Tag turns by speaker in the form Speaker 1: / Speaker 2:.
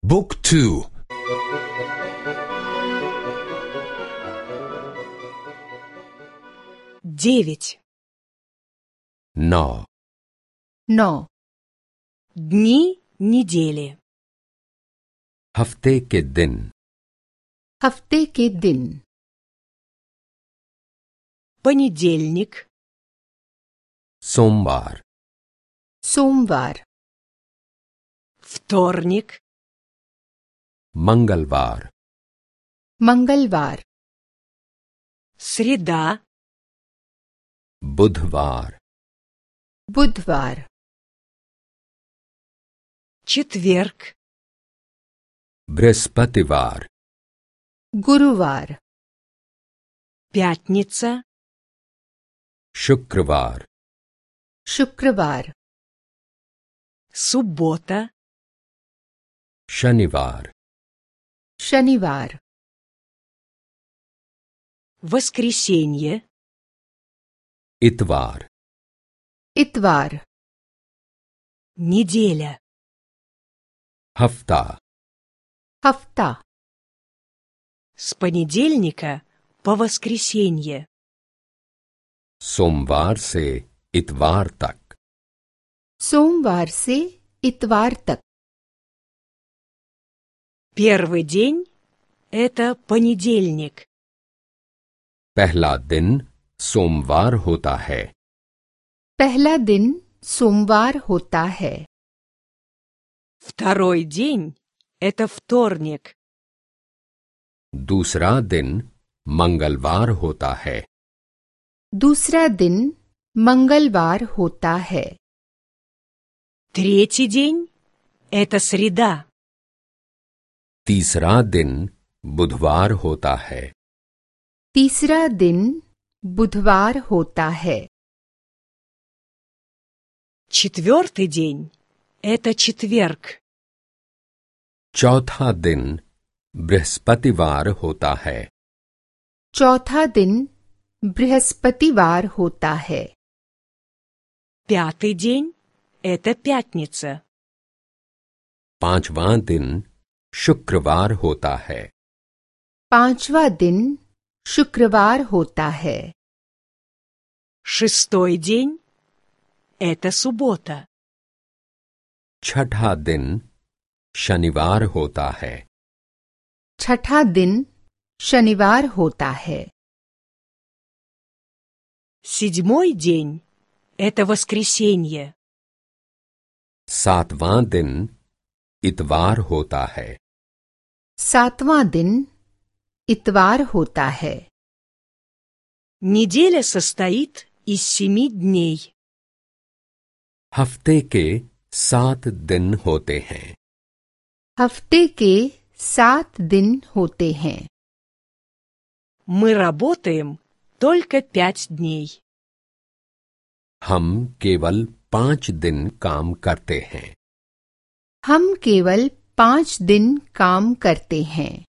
Speaker 1: Book 2.
Speaker 2: 9.
Speaker 3: 9.
Speaker 4: 9.
Speaker 2: Дни недели.
Speaker 3: हफ्ते के दिन.
Speaker 4: हफ्ते के दिन.
Speaker 2: Понедельник,
Speaker 3: सोमवार.
Speaker 4: सोमवार.
Speaker 2: вторник,
Speaker 3: मंगलवार.
Speaker 4: मंगलवार.
Speaker 2: среда,
Speaker 3: बुधवार.
Speaker 4: बुधवार.
Speaker 2: четверг,
Speaker 3: बृहस्पतिवार.
Speaker 4: गुरुवार.
Speaker 2: пятница,
Speaker 3: शुक्रवार.
Speaker 4: शुक्रवार.
Speaker 2: суббота,
Speaker 3: शनिवार.
Speaker 4: शनिवार.
Speaker 2: воскресенье,
Speaker 3: इतवार.
Speaker 4: इतवार.
Speaker 2: неделя,
Speaker 3: हफ्ता.
Speaker 4: हफ्ता.
Speaker 2: с понедельника по воскресенье.
Speaker 3: सोमवार से इतवार तक.
Speaker 4: सोमवार से इतवार तक.
Speaker 2: Первый день – это понедельник.
Speaker 3: पहला दिन सोमवार होता है.
Speaker 4: पहला दिन सोमवार होता है.
Speaker 2: Второй день – это вторник.
Speaker 3: दूसरा दिन मंगलवार होता है.
Speaker 4: दूसरा दिन मंगलवार होता है.
Speaker 2: Третий день – это среда.
Speaker 3: तीसरा दिन बुधवार होता है.
Speaker 4: तीसरा दिन बुधवार होता है.
Speaker 2: Четвертый день – это четверг.
Speaker 3: चौथा दिन बृहस्पतिवार होता है.
Speaker 4: चौथा दिन बृहस्पतिवार होता है.
Speaker 2: Пятый день – это пятница.
Speaker 3: पांचवां दिन शुक्रवार होता है.
Speaker 4: पांचवा दिन शुक्रवार होता है.
Speaker 2: Шестой день – это суббота.
Speaker 3: छठा दिन शनिवार होता है.
Speaker 4: छठा दिन शनिवार होता है.
Speaker 2: Седьмой день – это воскресенье.
Speaker 3: सातवां दिन इतवार होता है.
Speaker 4: सातवां दिन इतवार होता है.
Speaker 2: Неделя состоит из 7 дней.
Speaker 3: हफ्ते के 7 दिन होते हैं.
Speaker 4: हफ्ते के 7 दिन होते हैं.
Speaker 2: Мы работаем только 5 дней.
Speaker 3: हम केवल 5 दिन काम करते हैं.
Speaker 4: हम केवल 5 दिन काम करते हैं.